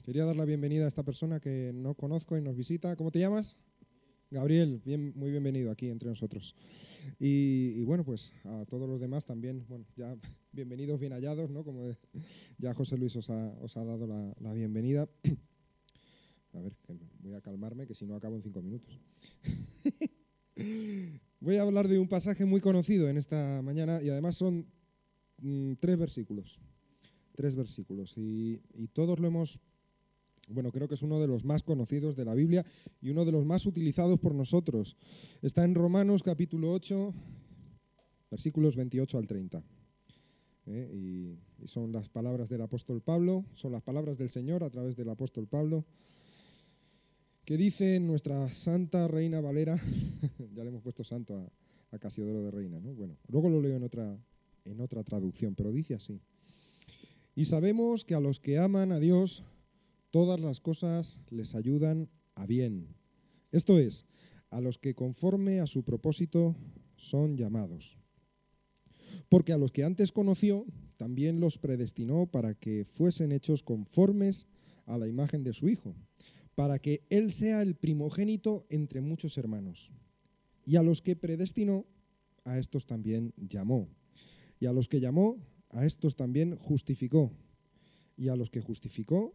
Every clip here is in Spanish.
Quería dar la bienvenida a esta persona que no conozco y nos visita. ¿Cómo te llamas? Gabriel, muy bienvenido aquí entre nosotros. Y bueno, pues a todos los demás también, bueno, ya bienvenidos, bien hallados, ¿no? Como ya José Luis os ha dado la bienvenida. A ver, que voy a calmarme, que si no acabo en 5 minutos. Voy a hablar de un pasaje muy conocido en esta mañana y además son 3 versículos. 3 versículos y todos lo hemos... Bueno, creo que es uno de los más conocidos de la Biblia y uno de los más utilizados por nosotros. Está en Romanos capítulo 8, versículos 28 al 30. Y son las palabras del apóstol Pablo, son las palabras del Señor a través del apóstol Pablo, que dice nuestra Santa Reina Valera, ya le hemos puesto santo a Casiodoro de Reina, ¿no? Bueno, luego lo leo en otra traducción, pero dice así. Y sabemos que a los que aman a Dios, todas las cosas les ayudan a bien. Esto es, a los que conforme a su propósito son llamados. Porque a los que antes conoció, también los predestinó para que fuesen hechos conformes a la imagen de su Hijo, para que Él sea el primogénito entre muchos hermanos. Y a los que predestinó, a estos también llamó. Y a los que llamó, a estos también justificó. Y a los que justificó,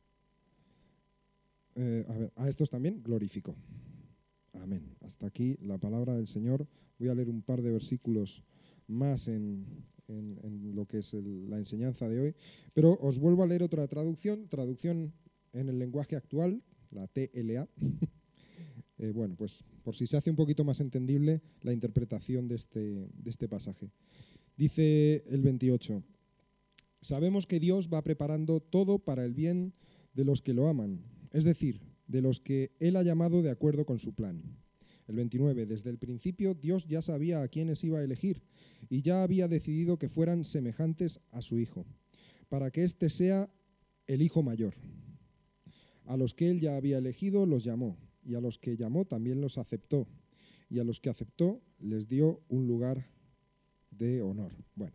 a estos también glorificó. Amén. Hasta aquí la palabra del Señor. Voy a leer un par de versículos más en lo que es la enseñanza de hoy. Pero os vuelvo a leer otra traducción en el lenguaje actual, la TLA. Bueno, pues por si se hace un poquito más entendible la interpretación de este pasaje. Dice el 28. Sabemos que Dios va preparando todo para el bien de los que lo aman, es decir, de los que Él ha llamado de acuerdo con su plan. El 29. Desde el principio Dios ya sabía a quiénes iba a elegir y ya había decidido que fueran semejantes a su Hijo, para que éste sea el Hijo mayor. A los que Él ya había elegido los llamó, y a los que llamó también los aceptó, y a los que aceptó les dio un lugar de honor. Bueno,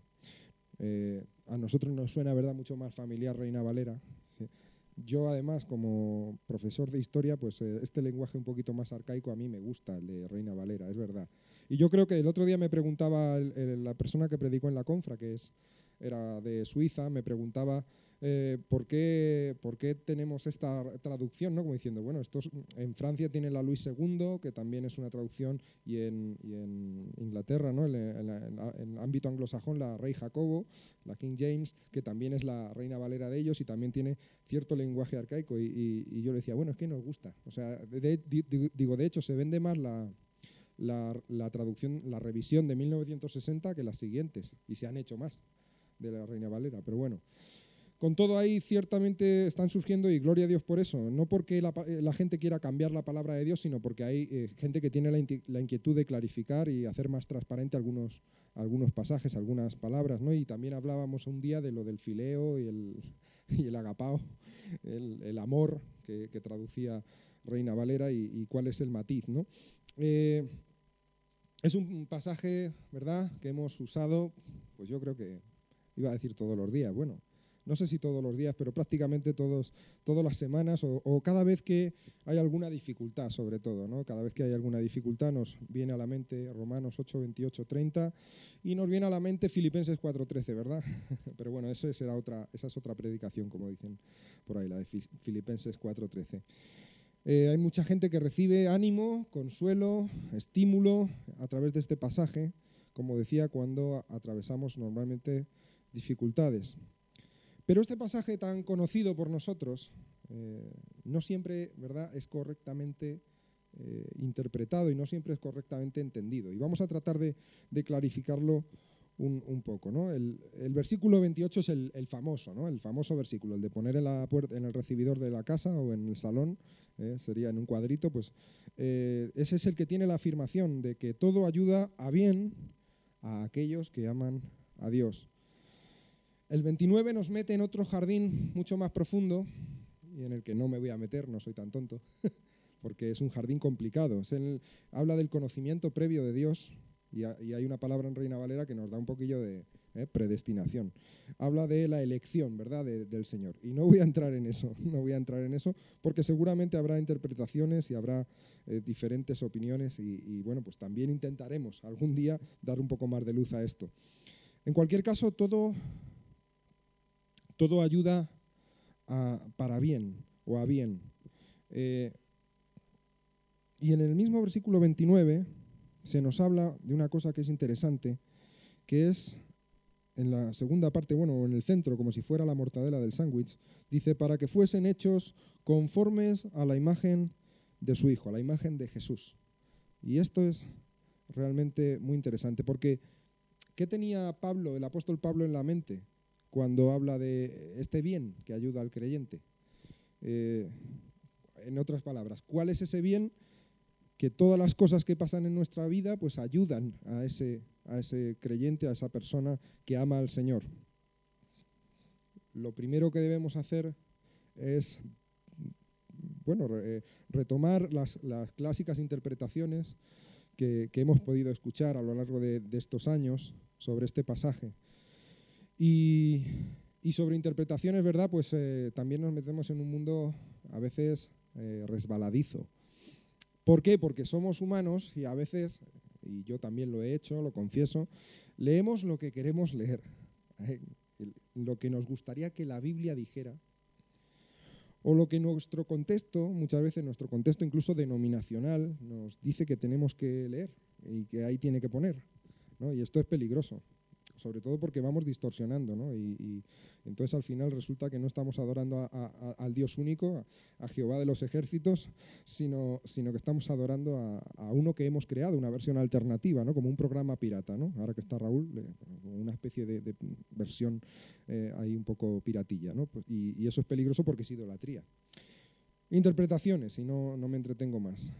a nosotros nos suena, ¿verdad?, mucho más familiar Reina Valera. ¿Sí? Yo, además, como profesor de historia, pues este lenguaje un poquito más arcaico a mí me gusta, el de Reina Valera, es verdad. Y yo creo que el otro día me preguntaba la persona que predicó en la confra, era de Suiza, me preguntaba ¿por qué tenemos esta traducción, ¿no? Como diciendo, bueno, en Francia tiene la Luis II, que también es una traducción, y en Inglaterra, ¿no? En ámbito anglosajón, la Rey Jacobo, la King James, que también es la Reina Valera de ellos y también tiene cierto lenguaje arcaico. Y yo le decía, bueno, es que nos gusta. O sea, de hecho, se vende más la traducción, la revisión de 1960 que las siguientes, y se han hecho más de la Reina Valera, pero bueno. Con todo ahí ciertamente están surgiendo, y gloria a Dios por eso, no porque la gente quiera cambiar la palabra de Dios, sino porque hay gente que tiene la inquietud de clarificar y hacer más transparente algunos pasajes, algunas palabras, ¿no? Y también hablábamos un día de lo del fileo y el agapao, el amor que traducía Reina Valera y cuál es el matiz, ¿no? Es un pasaje, ¿verdad?, que hemos usado, pues yo creo que iba a decir todos los días, bueno, no sé si todos los días, pero prácticamente todas las semanas o cada vez que hay alguna dificultad, sobre todo, ¿no? Cada vez que hay alguna dificultad nos viene a la mente Romanos 8, 28, 30 y nos viene a la mente Filipenses 4, 13, ¿verdad? Pero bueno, esa es otra predicación, como dicen por ahí, la de Filipenses 4, 13. Hay mucha gente que recibe ánimo, consuelo, estímulo a través de este pasaje, como decía, cuando atravesamos normalmente dificultades. Pero este pasaje tan conocido por nosotros no siempre, ¿verdad?, es correctamente interpretado y no siempre es correctamente entendido. Y vamos a tratar de clarificarlo un poco, ¿no? El versículo 28 es el famoso, ¿no? El famoso versículo, el de poner en la puerta, en el recibidor de la casa o en el salón, sería en un cuadrito, pues ese es el que tiene la afirmación de que todo ayuda a bien a aquellos que aman a Dios. El 29 nos mete en otro jardín mucho más profundo y en el que no me voy a meter, no soy tan tonto, porque es un jardín complicado. Habla del conocimiento previo de Dios Y hay una palabra en Reina Valera que nos da un poquillo de predestinación. Habla de la elección, ¿verdad?, del Señor. Y no voy a entrar en eso, porque seguramente habrá interpretaciones y habrá diferentes opiniones y bueno, pues también intentaremos algún día dar un poco más de luz a esto. En cualquier caso, todo ayuda para bien o a bien. Y en el mismo versículo 29 se nos habla de una cosa que es interesante, que es en la segunda parte, bueno, en el centro, como si fuera la mortadela del sándwich, dice, para que fuesen hechos conformes a la imagen de su Hijo, a la imagen de Jesús. Y esto es realmente muy interesante, porque ¿qué tenía Pablo, el apóstol Pablo, en la mente cuando habla de este bien que ayuda al creyente? En otras palabras, ¿cuál es ese bien que todas las cosas que pasan en nuestra vida pues ayudan a ese creyente, a esa persona que ama al Señor? Lo primero que debemos hacer es retomar las clásicas interpretaciones que hemos podido escuchar a lo largo de estos años sobre este pasaje. Y sobre interpretaciones, ¿verdad? Pues también nos metemos en un mundo a veces resbaladizo. ¿Por qué? Porque somos humanos y a veces, y yo también lo he hecho, lo confieso, leemos lo que queremos leer, lo que nos gustaría que la Biblia dijera, o lo que nuestro contexto, muchas veces nuestro contexto incluso denominacional, nos dice que tenemos que leer y que ahí tiene que poner, ¿no? Y esto es peligroso, sobre todo porque vamos distorsionando, ¿no? Y entonces al final resulta que no estamos adorando al Dios único, a Jehová de los ejércitos, sino que estamos adorando a uno que hemos creado, una versión alternativa, ¿no? Como un programa pirata, ¿no? Ahora que está Raúl, una especie de versión ahí un poco piratilla, ¿no? Y eso es peligroso porque es idolatría. Interpretaciones, y no me entretengo más.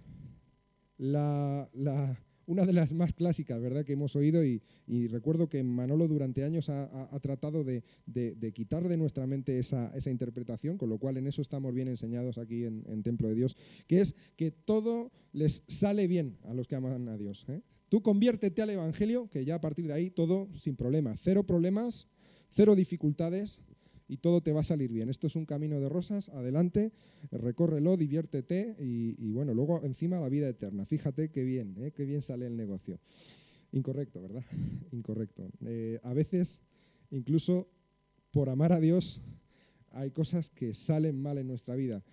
Una de las más clásicas, ¿verdad?, que hemos oído y recuerdo que Manolo durante años ha tratado de quitar de nuestra mente esa interpretación, con lo cual en eso estamos bien enseñados aquí en Templo de Dios, que es que todo les sale bien a los que aman a Dios, ¿eh? Tú conviértete al Evangelio, que ya a partir de ahí todo sin problemas, cero dificultades, y todo te va a salir bien. Esto es un camino de rosas, adelante, recórrelo, diviértete y bueno, luego encima la vida eterna. Fíjate qué bien sale el negocio. Incorrecto, ¿verdad? Incorrecto. A veces, incluso por amar a Dios, hay cosas que salen mal en nuestra vida.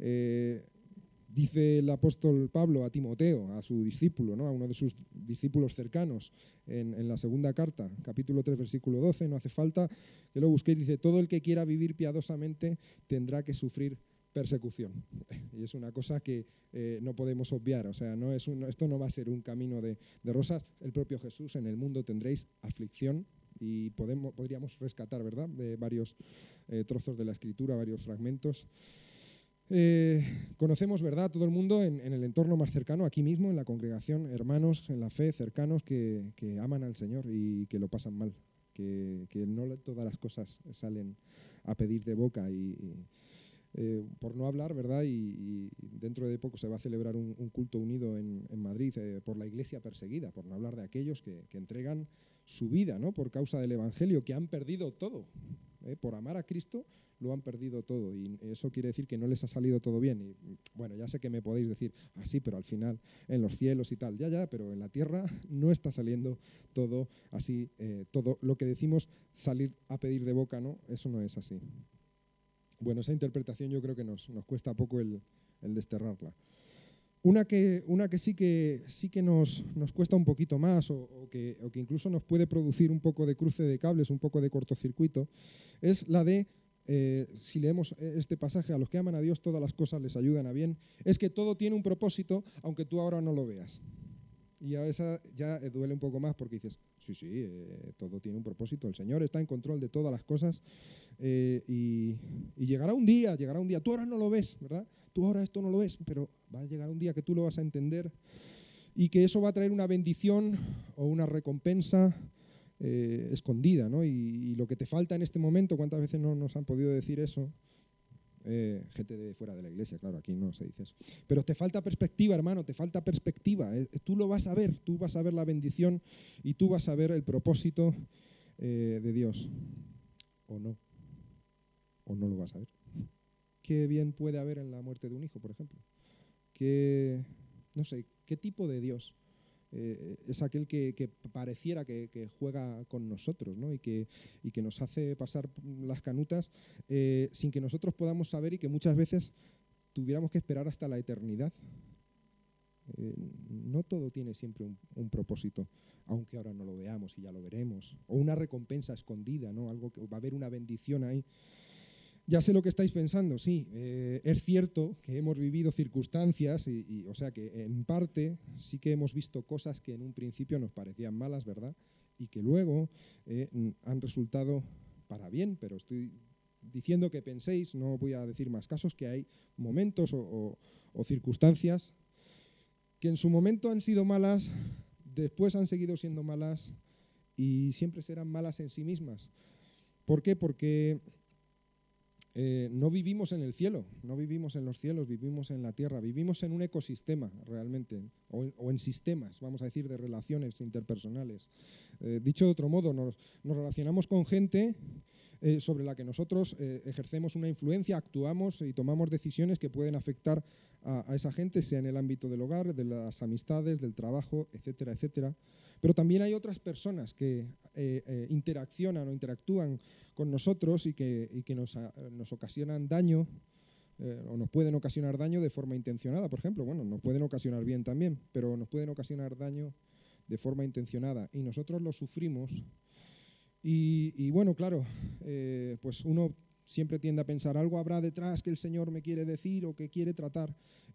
Dice el apóstol Pablo a Timoteo, a su discípulo, ¿no?, a uno de sus discípulos cercanos, en la segunda carta, capítulo 3, versículo 12, no hace falta que lo busquéis, dice, todo el que quiera vivir piadosamente tendrá que sufrir persecución. Y es una cosa que no podemos obviar, o sea, esto no va a ser un camino de rosas. El propio Jesús, en el mundo tendréis aflicción, y podríamos rescatar, ¿verdad?, de varios trozos de la Escritura, varios fragmentos. Conocemos, ¿verdad?, todo el mundo en el entorno más cercano, aquí mismo, en la congregación, hermanos en la fe, cercanos, que aman al Señor y que lo pasan mal, que no todas las cosas salen a pedir de boca por no hablar, ¿verdad? Y dentro de poco se va a celebrar un culto unido en Madrid por la iglesia perseguida, por no hablar de aquellos que entregan su vida, ¿no?, por causa del Evangelio, que han perdido todo. Por amar a Cristo lo han perdido todo, y eso quiere decir que no les ha salido todo bien. Y bueno, ya sé que me podéis decir, sí, pero al final en los cielos y tal, ya, pero en la tierra no está saliendo todo así, todo lo que decimos salir a pedir de boca, ¿no? Eso no es así. Bueno, esa interpretación yo creo que nos cuesta poco el desterrarla. Una que sí que nos cuesta un poquito más o que incluso nos puede producir un poco de cruce de cables, un poco de cortocircuito, es la de, si leemos este pasaje, a los que aman a Dios todas las cosas les ayudan a bien, es que todo tiene un propósito aunque tú ahora no lo veas. Y a esa ya duele un poco más porque dices, sí, todo tiene un propósito, el Señor está en control de todas las cosas y llegará un día, tú ahora no lo ves, ¿verdad? Tú ahora esto no lo ves, pero va a llegar un día que tú lo vas a entender y que eso va a traer una bendición o una recompensa escondida, ¿no? Y lo que te falta en este momento, ¿cuántas veces no nos han podido decir eso? Gente de fuera de la iglesia, claro, aquí no se dice eso. Pero te falta perspectiva, hermano, te falta perspectiva. Tú lo vas a ver, tú vas a ver la bendición y tú vas a ver el propósito de Dios. O no lo vas a ver. ¿Qué bien puede haber en la muerte de un hijo, por ejemplo? No sé, ¿qué tipo de Dios es aquel que pareciera que juega con nosotros, ¿no? y que nos hace pasar las canutas sin que nosotros podamos saber y que muchas veces tuviéramos que esperar hasta la eternidad? No todo tiene siempre un propósito, aunque ahora no lo veamos y ya lo veremos, o una recompensa escondida, ¿no? Algo que va a haber una bendición ahí. Ya sé lo que estáis pensando, sí, es cierto que hemos vivido circunstancias y o sea que en parte sí que hemos visto cosas que en un principio nos parecían malas, ¿verdad? Y que luego han resultado para bien, pero estoy diciendo que penséis, no voy a decir más casos, que hay momentos o circunstancias que en su momento han sido malas, después han seguido siendo malas y siempre serán malas en sí mismas. ¿Por qué? Porque no vivimos en el cielo, no vivimos en los cielos, vivimos en la tierra, vivimos en un ecosistema realmente, o en sistemas, vamos a decir, de relaciones interpersonales. Dicho de otro modo, nos relacionamos con gente sobre la que nosotros ejercemos una influencia, actuamos y tomamos decisiones que pueden afectar a esa gente, sea en el ámbito del hogar, de las amistades, del trabajo, etcétera, etcétera. Pero también hay otras personas que interaccionan o interactúan con nosotros y que nos ocasionan daño o nos pueden ocasionar daño de forma intencionada, por ejemplo. Bueno, nos pueden ocasionar bien también, pero nos pueden ocasionar daño de forma intencionada y nosotros lo sufrimos. Y bueno, claro, pues uno siempre tiende a pensar, algo habrá detrás que el Señor me quiere decir o que quiere tratar.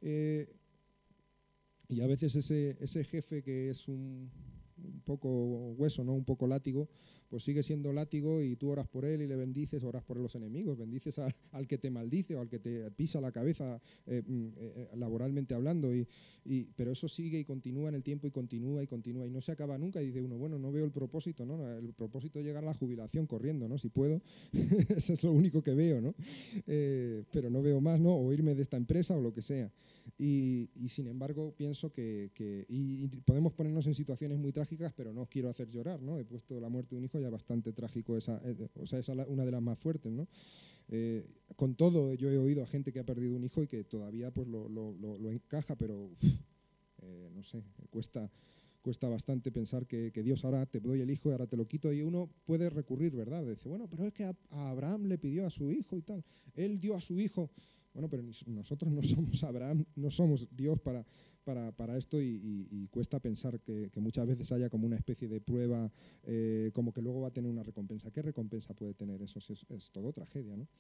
Y a veces ese jefe que es un poco hueso, ¿no? Un poco látigo, pues sigue siendo látigo y tú oras por él y le bendices, oras por los enemigos, bendices al que te maldice o al que te pisa la cabeza laboralmente hablando, pero eso sigue y continúa en el tiempo y continúa y no se acaba nunca y dice uno, bueno, no veo el propósito, ¿no? El propósito es llegar a la jubilación corriendo, ¿no? Si puedo, eso es lo único que veo, ¿no? Pero no veo más, ¿no? O irme de esta empresa o lo que sea. Y sin embargo pienso que podemos ponernos en situaciones muy trágicas, pero no os quiero hacer llorar, ¿no? He puesto la muerte de un hijo ya bastante trágico, o sea, esa es una de las más fuertes, ¿no? Con todo, yo he oído a gente que ha perdido un hijo y que todavía pues lo encaja, pero no sé, cuesta bastante pensar que Dios ahora te doy el hijo y ahora te lo quito, y uno puede recurrir, ¿verdad? Dice, bueno, pero es que a Abraham le pidió a su hijo y tal, él dio a su hijo. Bueno, pero nosotros no somos Abraham, no somos Dios para esto y cuesta pensar que muchas veces haya como una especie de prueba, como que luego va a tener una recompensa. ¿Qué recompensa puede tener eso? Es todo tragedia, ¿no?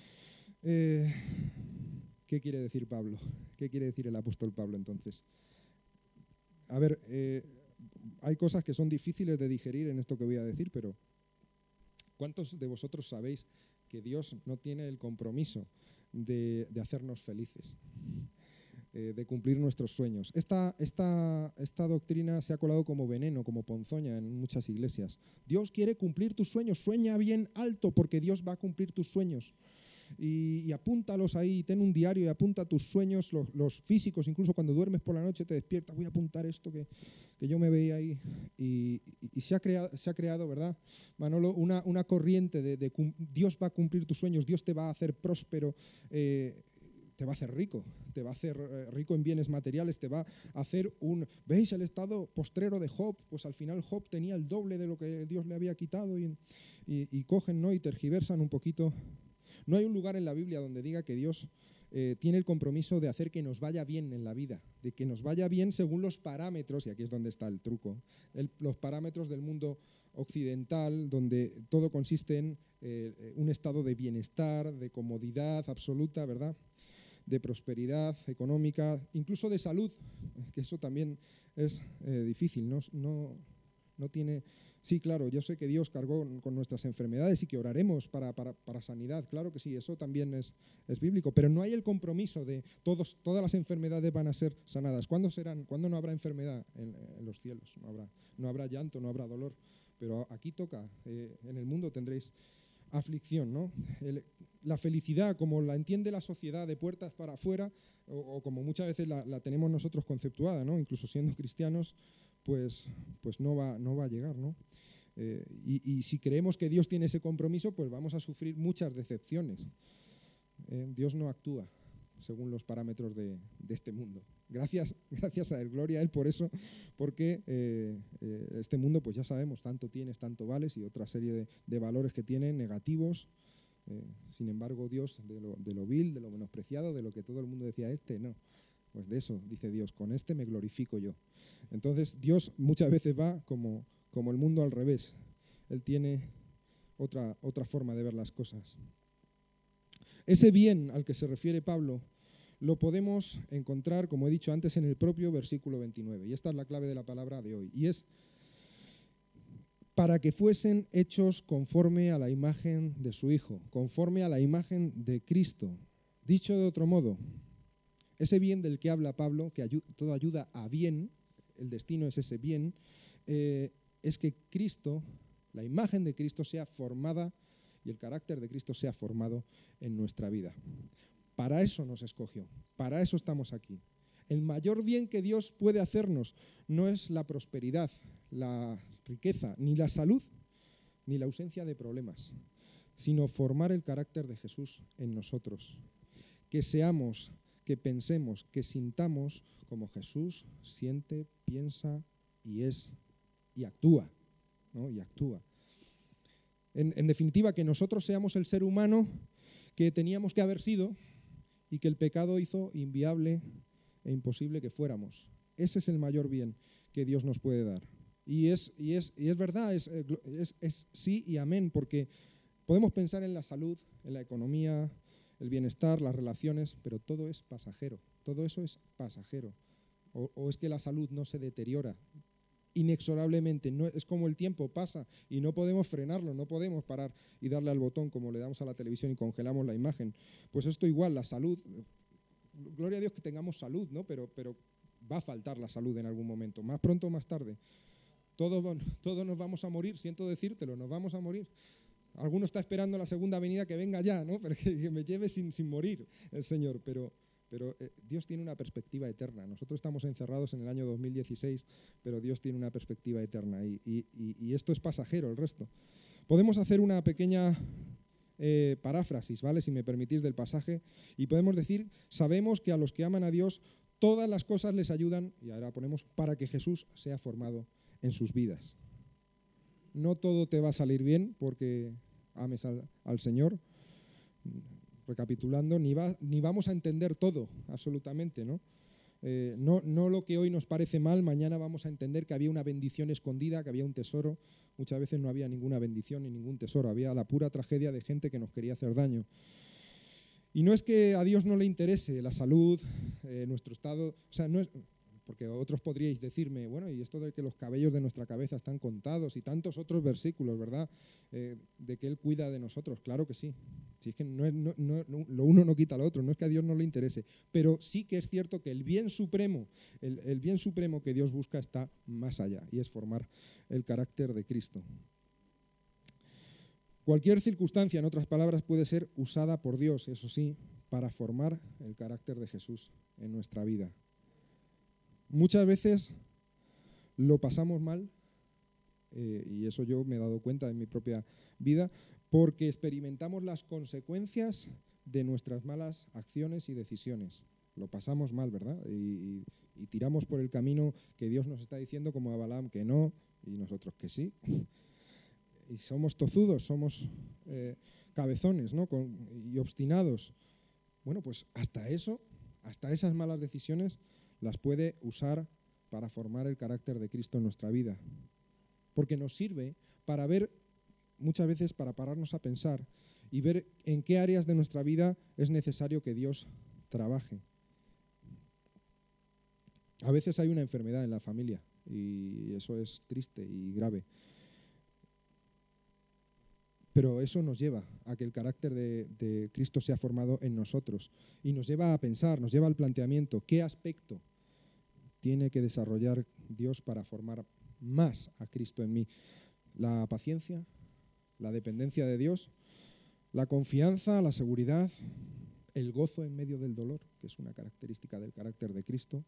¿Qué quiere decir Pablo? ¿Qué quiere decir el apóstol Pablo entonces? A ver, hay cosas que son difíciles de digerir en esto que voy a decir, pero ¿cuántos de vosotros sabéis que Dios no tiene el compromiso de hacernos felices, de cumplir nuestros sueños? Esta doctrina se ha colado como veneno, como ponzoña en muchas iglesias. Dios quiere cumplir tus sueños, sueña bien alto porque Dios va a cumplir tus sueños. Y apúntalos ahí, ten un diario y apunta tus sueños, los físicos, incluso cuando duermes por la noche te despiertas, voy a apuntar esto que yo me veía ahí. Y se ha creado, ¿verdad, Manolo? Una corriente de Dios va a cumplir tus sueños, Dios te va a hacer próspero, te va a hacer rico en bienes materiales, te va a hacer ¿veis el estado postrero de Job? Pues al final Job tenía el doble de lo que Dios le había quitado y cogen, ¿no? Y tergiversan un poquito. No hay un lugar en la Biblia donde diga que Dios tiene el compromiso de hacer que nos vaya bien en la vida, de que nos vaya bien según los parámetros, y aquí es donde está el truco, los parámetros del mundo occidental, donde todo consiste en un estado de bienestar, de comodidad absoluta, ¿verdad?, de prosperidad económica, incluso de salud, que eso también es difícil, no tiene... Sí, claro, yo sé que Dios cargó con nuestras enfermedades y que oraremos para sanidad, claro que sí, eso también es bíblico, pero no hay el compromiso de todas las enfermedades van a ser sanadas. ¿Cuándo no habrá enfermedad en los cielos? No habrá llanto, no habrá dolor, pero aquí toca, en el mundo tendréis aflicción, ¿no? La felicidad, como la entiende la sociedad de puertas para afuera, o como muchas veces la tenemos nosotros conceptuada, ¿no? Incluso siendo cristianos, pues no va a llegar, ¿no? Y si creemos que Dios tiene ese compromiso, pues vamos a sufrir muchas decepciones. Dios no actúa según los parámetros de este mundo. Gracias a Él, gloria a Él por eso, porque este mundo, pues ya sabemos, tanto tienes, tanto vales, y otra serie de valores que tiene negativos. Sin embargo, Dios, de lo vil, de lo menospreciado, de lo que todo el mundo decía, no. Pues de eso dice Dios, con este me glorifico yo. Entonces Dios muchas veces va como el mundo al revés. Él tiene otra forma de ver las cosas. Ese bien al que se refiere Pablo lo podemos encontrar, como he dicho antes, en el propio versículo 29. Y esta es la clave de la palabra de hoy. Y es para que fuesen hechos conforme a la imagen de su Hijo, conforme a la imagen de Cristo. Dicho de otro modo, ese bien del que habla Pablo, que todo ayuda a bien, el destino es ese bien, es que Cristo, la imagen de Cristo sea formada y el carácter de Cristo sea formado en nuestra vida. Para eso nos escogió, para eso estamos aquí. El mayor bien que Dios puede hacernos no es la prosperidad, la riqueza, ni la salud, ni la ausencia de problemas, sino formar el carácter de Jesús en nosotros. Que seamos, que pensemos, que sintamos como Jesús siente, piensa y es y actúa, ¿no? Y actúa. En definitiva, que nosotros seamos el ser humano que teníamos que haber sido y que el pecado hizo inviable e imposible que fuéramos. Ese es el mayor bien que Dios nos puede dar. Y es verdad, es sí y amén, porque podemos pensar en la salud, en la economía, el bienestar, las relaciones, pero todo es pasajero, todo eso es pasajero. O es que la salud no se deteriora inexorablemente, no, es como el tiempo pasa y no podemos frenarlo, no podemos parar y darle al botón como le damos a la televisión y congelamos la imagen. Pues esto igual, la salud, gloria a Dios que tengamos salud, ¿no? Pero va a faltar la salud en algún momento, más pronto o más tarde. Todos nos vamos a morir, siento decírtelo, nos vamos a morir. Alguno está esperando la segunda venida que venga ya, ¿no? Pero que me lleve sin morir el Señor, pero Dios tiene una perspectiva eterna. Nosotros estamos encerrados en el año 2016, pero Dios tiene una perspectiva eterna y esto es pasajero, el resto. Podemos hacer una pequeña paráfrasis, ¿vale? Si me permitís, del pasaje, y podemos decir, sabemos que a los que aman a Dios todas las cosas les ayudan, y ahora ponemos, para que Jesús sea formado en sus vidas. No todo te va a salir bien porque ames al Señor. Recapitulando, ni vamos a entender todo, absolutamente, ¿no? No lo que hoy nos parece mal, mañana vamos a entender que había una bendición escondida, que había un tesoro. Muchas veces no había ninguna bendición ni ningún tesoro, había la pura tragedia de gente que nos quería hacer daño. Y no es que a Dios no le interese la salud, nuestro estado, o sea, no es, porque otros podríais decirme, bueno, y esto de que los cabellos de nuestra cabeza están contados y tantos otros versículos, ¿verdad? De que Él cuida de nosotros, claro que sí. Si es que lo uno no quita lo otro, no es que a Dios no le interese, pero sí que es cierto que el bien supremo, el bien supremo que Dios busca está más allá y es formar el carácter de Cristo. Cualquier circunstancia, en otras palabras, puede ser usada por Dios, eso sí, para formar el carácter de Jesús en nuestra vida. Muchas veces lo pasamos mal, y eso yo me he dado cuenta en mi propia vida, porque experimentamos las consecuencias de nuestras malas acciones y decisiones. Lo pasamos mal, ¿verdad? Y tiramos por el camino que Dios nos está diciendo, como a Balaam que no, y nosotros que sí. Y somos tozudos, somos cabezones, ¿no? Y obstinados. Bueno, pues hasta esas malas decisiones las puede usar para formar el carácter de Cristo en nuestra vida. Porque nos sirve para ver, muchas veces para pararnos a pensar y ver en qué áreas de nuestra vida es necesario que Dios trabaje. A veces hay una enfermedad en la familia y eso es triste y grave. Pero eso nos lleva a que el carácter de Cristo sea formado en nosotros y nos lleva a pensar, nos lleva al planteamiento, ¿qué aspecto tiene que desarrollar Dios para formar más a Cristo en mí? ¿La paciencia? ¿La dependencia de Dios? La confianza, la seguridad, el gozo en medio del dolor, que es una característica del carácter de Cristo.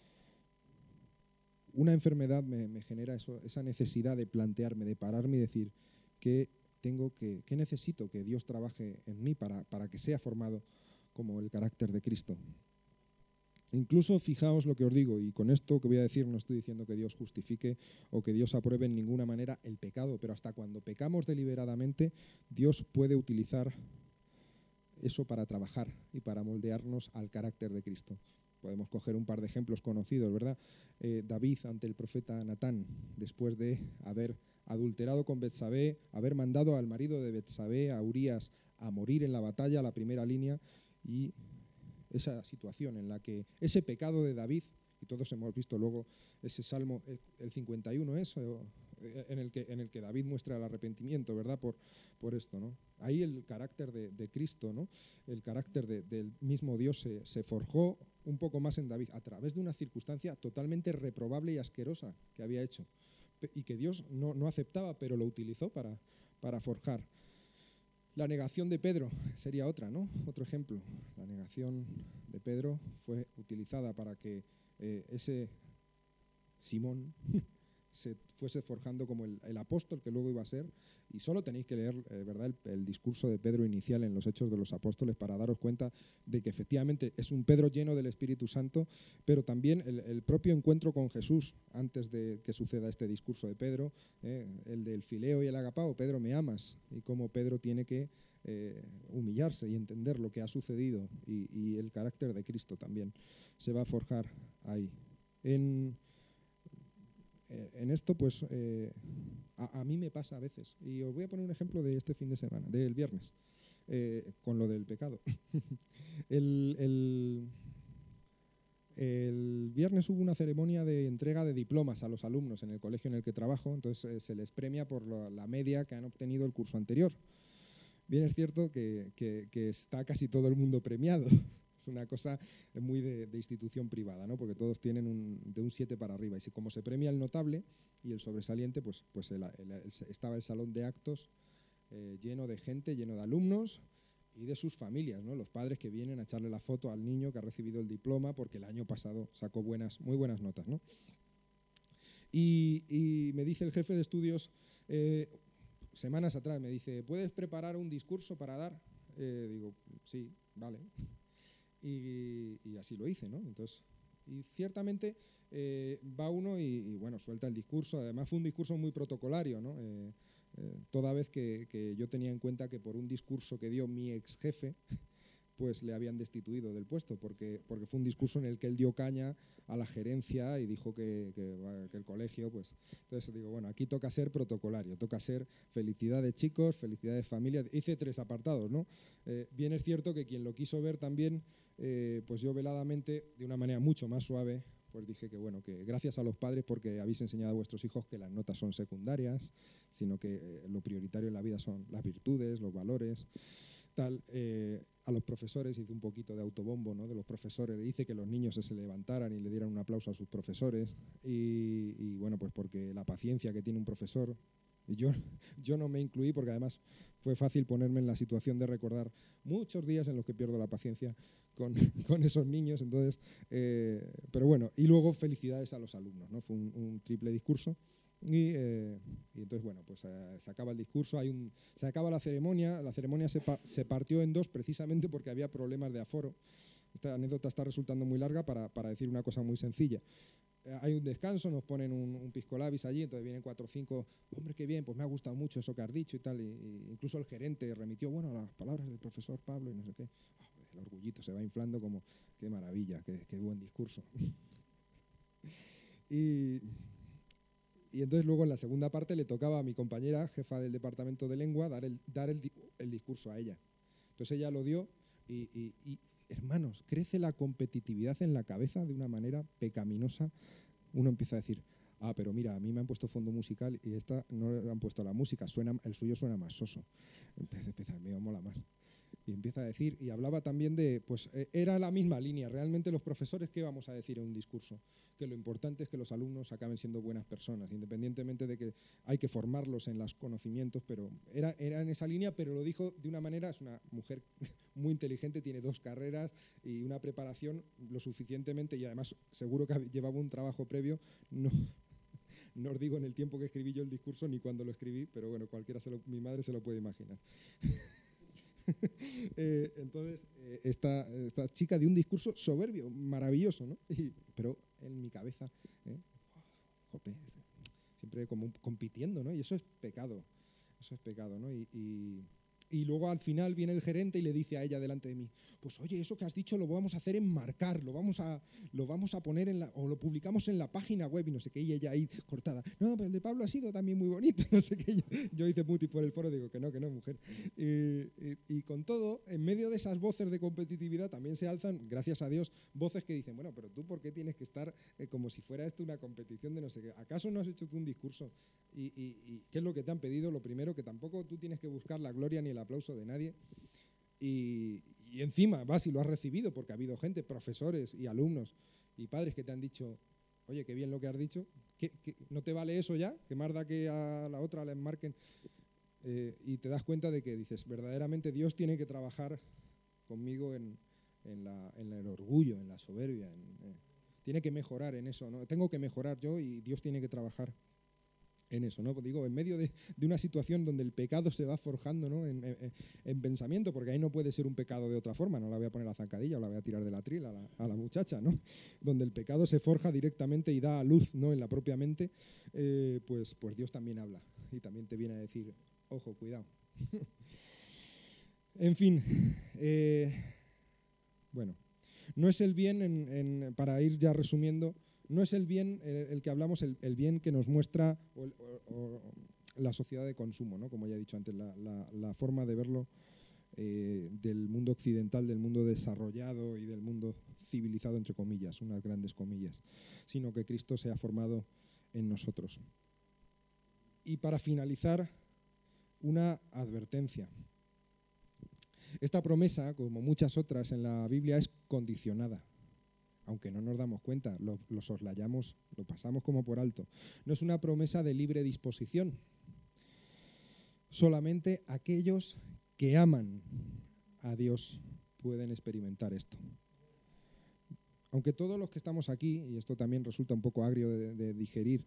Una enfermedad me genera esa necesidad de plantearme, de pararme y decir ¿qué necesito que Dios trabaje en mí para que sea formado como el carácter de Cristo? Incluso fijaos lo que os digo, y con esto que voy a decir no estoy diciendo que Dios justifique o que Dios apruebe en ninguna manera el pecado, pero hasta cuando pecamos deliberadamente, Dios puede utilizar eso para trabajar y para moldearnos al carácter de Cristo. Podemos coger un par de ejemplos conocidos, ¿verdad? David ante el profeta Natán, después de haber adulterado con Betsabé, haber mandado al marido de Betsabé, a Urías, a morir en la batalla, a la primera línea, y esa situación en la que ese pecado de David, y todos hemos visto luego ese Salmo, el 51 en el que David muestra el arrepentimiento, ¿verdad? Por esto, ¿no? Ahí el carácter de Cristo, ¿no? El carácter del mismo Dios se forjó un poco más en David a través de una circunstancia totalmente reprobable y asquerosa que había hecho y que Dios no aceptaba, pero lo utilizó para forjar. La negación de Pedro sería otra, ¿no? Otro ejemplo. La negación de Pedro fue utilizada para que ese Simón se fuese forjando como el apóstol que luego iba a ser. Y solo tenéis que leer ¿verdad? El discurso de Pedro inicial en los Hechos de los Apóstoles para daros cuenta de que efectivamente es un Pedro lleno del Espíritu Santo, pero también el propio encuentro con Jesús antes de que suceda este discurso de Pedro, el del fileo y el agapao, Pedro, ¿me amas? Y cómo Pedro tiene que humillarse y entender lo que ha sucedido, y el carácter de Cristo también se va a forjar ahí. En esto, pues, a mí me pasa a veces. Y os voy a poner un ejemplo de este fin de semana, del viernes, con lo del pecado. El viernes hubo una ceremonia de entrega de diplomas a los alumnos en el colegio en el que trabajo, entonces se les premia por la media que han obtenido el curso anterior. Bien es cierto que está casi todo el mundo premiado. Es una cosa muy de institución privada, ¿no? Porque todos tienen de un 7 para arriba. Y como se premia el notable y el sobresaliente, pues estaba el salón de actos lleno de gente, lleno de alumnos y de sus familias, ¿no? Los padres que vienen a echarle la foto al niño que ha recibido el diploma porque el año pasado sacó muy buenas notas, ¿no? Y me dice el jefe de estudios, semanas atrás, me dice, ¿puedes preparar un discurso para dar? Digo, sí, vale. Y así lo hice, ¿no? Entonces, y ciertamente va uno y bueno, suelta el discurso. Además fue un discurso muy protocolario, ¿no? Toda vez que yo tenía en cuenta que por un discurso que dio mi ex jefe, pues le habían destituido del puesto, porque fue un discurso en el que él dio caña a la gerencia y dijo que el colegio, pues... Entonces digo, bueno, aquí toca ser protocolario, toca ser felicidades chicos, felicidades familia. Hice 3 apartados, ¿no? Bien es cierto que quien lo quiso ver también, pues yo veladamente, de una manera mucho más suave, pues dije que bueno, que gracias a los padres porque habéis enseñado a vuestros hijos que las notas son secundarias, sino que lo prioritario en la vida son las virtudes, los valores, tal. A los profesores hice un poquito de autobombo, ¿no? De los profesores, hice que los niños se levantaran y le dieran un aplauso a sus profesores, y bueno, pues porque la paciencia que tiene un profesor, y yo no me incluí porque además fue fácil ponerme en la situación de recordar muchos días en los que pierdo la paciencia con esos niños, entonces, pero bueno, y luego felicidades a los alumnos, ¿no? Fue un triple discurso. Y entonces, bueno, pues se acaba el discurso, se acaba la ceremonia se partió en 2 precisamente porque había problemas de aforo. Esta anécdota está resultando muy larga para decir una cosa muy sencilla. Hay un descanso, nos ponen un pisco labis allí, entonces vienen 4 o 5, hombre, qué bien, pues me ha gustado mucho eso que has dicho y tal, y incluso el gerente remitió, bueno, las palabras del profesor Pablo y no sé qué. El orgullito se va inflando como, qué maravilla, qué buen discurso. Y entonces luego en la segunda parte le tocaba a mi compañera, jefa del departamento de lengua, dar el discurso a ella. Entonces ella lo dio y hermanos, crece la competitividad en la cabeza de una manera pecaminosa. Uno empieza a decir, pero mira, a mí me han puesto fondo musical y esta no le han puesto la música, el suyo suena más soso. Empieza, me mola más. Y empieza a decir, y hablaba también de, pues era la misma línea, realmente los profesores, ¿qué vamos a decir en un discurso? Que lo importante es que los alumnos acaben siendo buenas personas, independientemente de que hay que formarlos en los conocimientos, pero era en esa línea, pero lo dijo de una manera, es una mujer muy inteligente, tiene 2 carreras y una preparación lo suficientemente, y además seguro que llevaba un trabajo previo, no os digo en el tiempo que escribí yo el discurso ni cuándo lo escribí, pero bueno, mi madre se lo puede imaginar. Entonces, esta chica dio un discurso soberbio, maravilloso, ¿no? Pero en mi cabeza, jope, siempre como compitiendo, ¿no? Y eso es pecado, ¿no? Y luego al final viene el gerente y le dice a ella delante de mí, pues oye, eso que has dicho lo vamos a hacer enmarcar, lo vamos a poner o lo publicamos en la página web y no sé qué, y ella ahí cortada, no, pero el de Pablo ha sido también muy bonito, no sé qué, yo hice muti por el foro, digo que no, mujer. Y con todo, en medio de esas voces de competitividad también se alzan, gracias a Dios, voces que dicen, bueno, pero tú ¿por qué tienes que estar como si fuera esto una competición de no sé qué? ¿Acaso no has hecho tú un discurso? ¿Y qué es lo que te han pedido? Lo primero, que tampoco tú tienes que buscar la gloria ni el aplauso de nadie, y encima vas y lo has recibido, porque ha habido gente, profesores y alumnos y padres que te han dicho, oye, qué bien lo que has dicho, ¿no te vale eso ya? ¿Que más da que a la otra la enmarquen? Y te das cuenta de que dices, verdaderamente Dios tiene que trabajar conmigo en el orgullo, en la soberbia, tiene que mejorar en eso, ¿no? Tengo que mejorar yo y Dios tiene que trabajar en eso, ¿no? Digo, en medio de una situación donde el pecado se va forjando, ¿no? en pensamiento, porque ahí no puede ser un pecado de otra forma, no la voy a poner a la zancadilla o la voy a tirar del atril a la muchacha, ¿no? Donde el pecado se forja directamente y da a luz, ¿no? En la propia mente, pues Dios también habla y también te viene a decir, ojo, cuidado. En fin, bueno, no es el bien, para ir ya resumiendo, no es el bien el que hablamos, el bien que nos muestra o la sociedad de consumo, ¿no? Como ya he dicho antes, la forma de verlo del mundo occidental, del mundo desarrollado y del mundo civilizado, entre comillas, unas grandes comillas, sino que Cristo se ha formado en nosotros. Y para finalizar, una advertencia. Esta promesa, como muchas otras en la Biblia, es condicionada. Aunque no nos damos cuenta, lo soslayamos, lo pasamos como por alto. No es una promesa de libre disposición. Solamente aquellos que aman a Dios pueden experimentar esto. Aunque todos los que estamos aquí, y esto también resulta un poco agrio de digerir,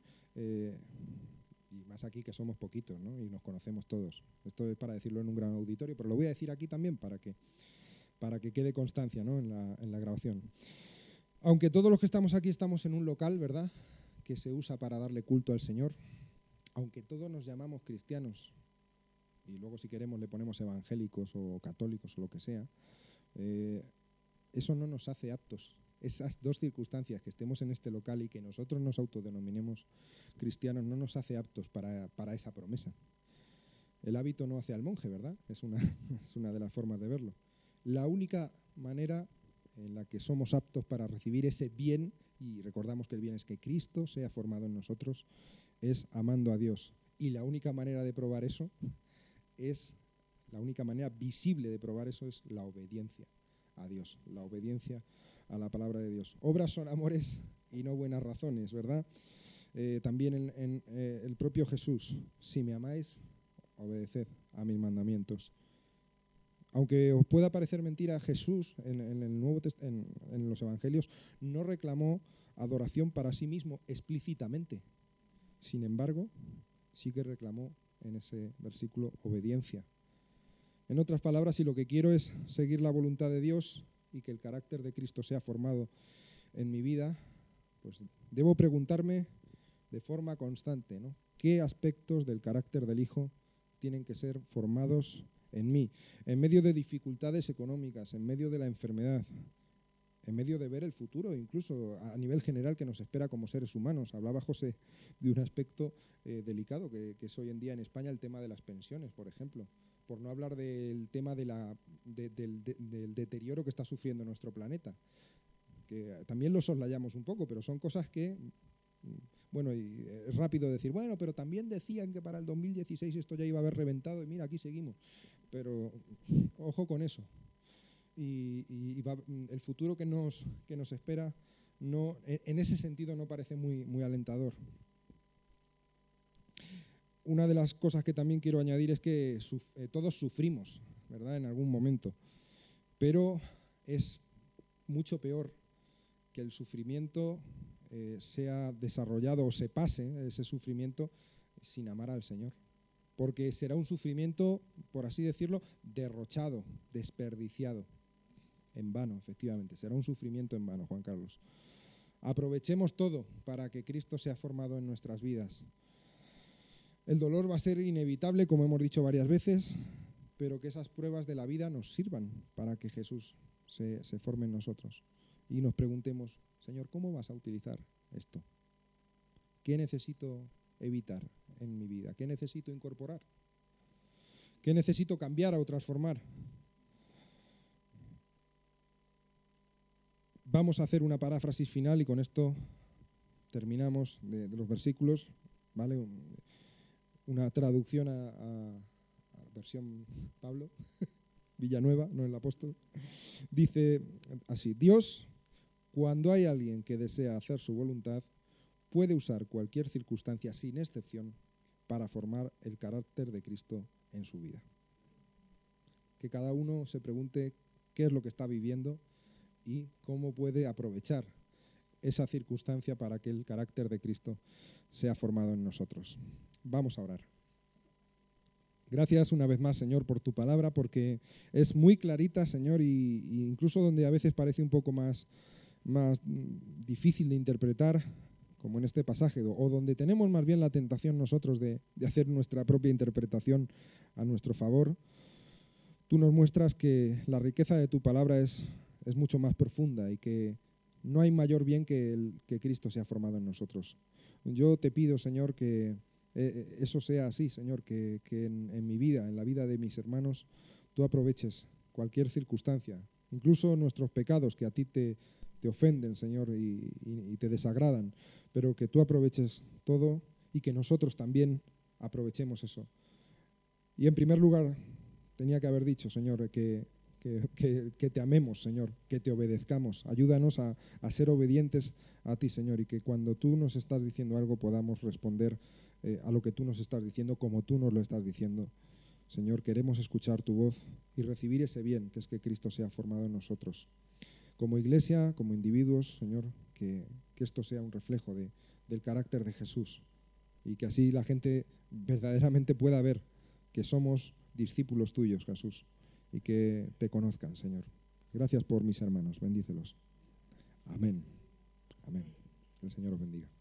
y más aquí que somos poquitos, ¿no? Y nos conocemos todos. Esto es para decirlo en un gran auditorio, pero lo voy a decir aquí también para que quede constancia, ¿no? en la grabación. Aunque todos los que estamos aquí estamos en un local, ¿verdad?, que se usa para darle culto al Señor, aunque todos nos llamamos cristianos, y luego si queremos le ponemos evangélicos o católicos o lo que sea, eso no nos hace aptos. Esas 2 circunstancias, que estemos en este local y que nosotros nos autodenominemos cristianos, no nos hace aptos para esa promesa. El hábito no hace al monje, ¿verdad? Es una de las formas de verlo. La única manera en la que somos aptos para recibir ese bien, y recordamos que el bien es que Cristo sea formado en nosotros, es amando a Dios. Y la única manera de probar eso la única manera visible de probar eso es la obediencia a Dios, la obediencia a la palabra de Dios. Obras son amores y no buenas razones, ¿verdad? También en el propio Jesús, si me amáis, obedeced a mis mandamientos. Aunque os pueda parecer mentira, Jesús en los evangelios no reclamó adoración para sí mismo explícitamente. Sin embargo, sí que reclamó en ese versículo obediencia. En otras palabras, si lo que quiero es seguir la voluntad de Dios y que el carácter de Cristo sea formado en mi vida, pues debo preguntarme de forma constante, ¿no? ¿Qué aspectos del carácter del Hijo tienen que ser formados en mí, en medio de dificultades económicas, en medio de la enfermedad, en medio de ver el futuro, incluso a nivel general que nos espera como seres humanos? Hablaba José de un aspecto delicado que es hoy en día en España, el tema de las pensiones, por ejemplo, por no hablar del tema del deterioro que está sufriendo nuestro planeta, que también lo soslayamos un poco, pero son cosas que Bueno, y es rápido decir, bueno, pero también decían que para el 2016 esto ya iba a haber reventado y mira, aquí seguimos. Pero ojo con eso. Y el futuro que nos espera en ese sentido no parece muy alentador. Una de las cosas que también quiero añadir es que todos sufrimos, ¿verdad?, en algún momento, pero es mucho peor que el sufrimiento sea desarrollado o se pase ese sufrimiento sin amar al Señor, porque será un sufrimiento, por así decirlo, derrochado, desperdiciado, en vano, efectivamente, será un sufrimiento en vano, Juan Carlos. Aprovechemos todo para que Cristo sea formado en nuestras vidas. El dolor va a ser inevitable, como hemos dicho varias veces, pero que esas pruebas de la vida nos sirvan para que Jesús se forme en nosotros. Y nos preguntemos, Señor, ¿cómo vas a utilizar esto? ¿Qué necesito evitar en mi vida? ¿Qué necesito incorporar? ¿Qué necesito cambiar o transformar? Vamos a hacer una paráfrasis final y con esto terminamos de los versículos, ¿vale? Una traducción a versión Pablo, Villanueva, no el apóstol. Dice así: Dios, cuando hay alguien que desea hacer su voluntad, puede usar cualquier circunstancia sin excepción para formar el carácter de Cristo en su vida. Que cada uno se pregunte qué es lo que está viviendo y cómo puede aprovechar esa circunstancia para que el carácter de Cristo sea formado en nosotros. Vamos a orar. Gracias una vez más, Señor, por tu palabra, porque es muy clarita, Señor, y incluso donde a veces parece un poco más difícil de interpretar, como en este pasaje, o donde tenemos más bien la tentación nosotros de hacer nuestra propia interpretación a nuestro favor, tú nos muestras que la riqueza de tu palabra es mucho más profunda y que no hay mayor bien que Cristo sea formado en nosotros. Yo te pido, Señor, que eso sea así, Señor, que en mi vida, en la vida de mis hermanos, tú aproveches cualquier circunstancia, incluso nuestros pecados que a ti te ofenden, Señor, y te desagradan, pero que tú aproveches todo y que nosotros también aprovechemos eso. Y en primer lugar, tenía que haber dicho, Señor, que te amemos, Señor, que te obedezcamos. Ayúdanos a ser obedientes a ti, Señor, y que cuando tú nos estás diciendo algo podamos responder a lo que tú nos estás diciendo como tú nos lo estás diciendo. Señor, queremos escuchar tu voz y recibir ese bien, que es que Cristo sea formado en nosotros. Como iglesia, como individuos, Señor, que esto sea un reflejo del carácter de Jesús y que así la gente verdaderamente pueda ver que somos discípulos tuyos, Jesús, y que te conozcan, Señor. Gracias por mis hermanos, bendícelos. Amén. Amén. El Señor os bendiga.